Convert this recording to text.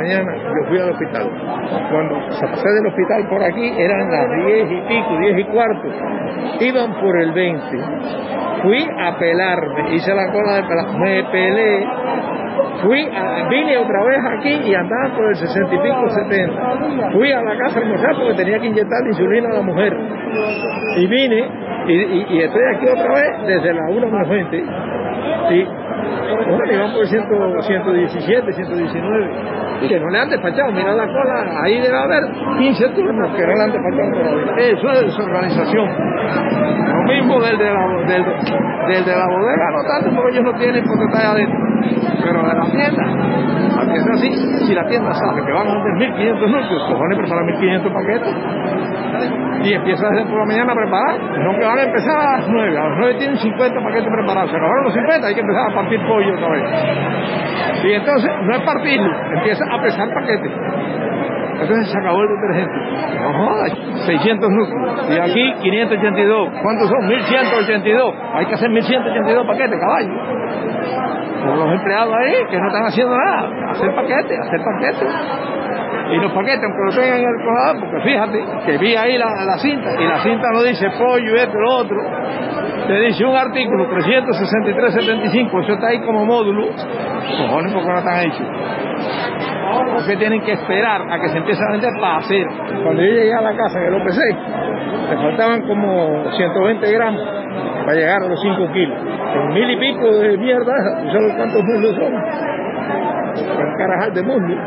mañana yo fui al hospital. Cuando pasé del hospital por aquí eran las 10 y pico, 10 y cuarto. Iban por el 20. Fui a pelarme, hice la cola de pelar, me pelé. Vine otra vez aquí y andaba por el 60 y pico, 70. Fui a la casa a almorzar porque tenía que inyectar insulina a la mujer. Y vine y estoy aquí otra vez desde la 1:20. Sí. Bueno, iban por 117, 119. Y que no le han despachado, mira la cola, ahí debe haber 15 turnos que no le han despachado todavía. Eso es desorganización. Lo mismo del de la bodega, no tanto porque ellos no tienen potestad adentro, pero de la tienda sí, si la tienda sabe que van a vender 1.500 núcleos, pues van a preparar 1.500 paquetes y empieza desde por la mañana a preparar, no que van a empezar a las 9, a las 9 tienen 50 paquetes preparados, se acabaron los 50, hay que empezar a partir pollo otra vez. Y entonces no es partirlo, empieza a pesar paquetes. Entonces se acabó el detergente. No jodas, 600 núcleos. Y aquí 582. ¿Cuántos son? 1.182. Hay que hacer 1.182 paquetes, caballo. Con los empleados ahí que no están haciendo nada. Hacer paquetes. Y los paquetes, aunque lo tengan en el colador, porque fíjate que vi ahí la cinta, y la cinta no dice pollo, esto, lo otro. Te dice un artículo 363.75, eso está ahí como módulo. Cojones, porque no están hechos. Porque tienen que esperar a que se empiece a vender para hacer. Cuando yo llegué a la casa que lo pesé, me faltaban como 120 gramos para llegar a los 5 kilos. Con 1.000 y pico de mierda, ¿tú sabes cuántos muslos son? Un carajal de muslos.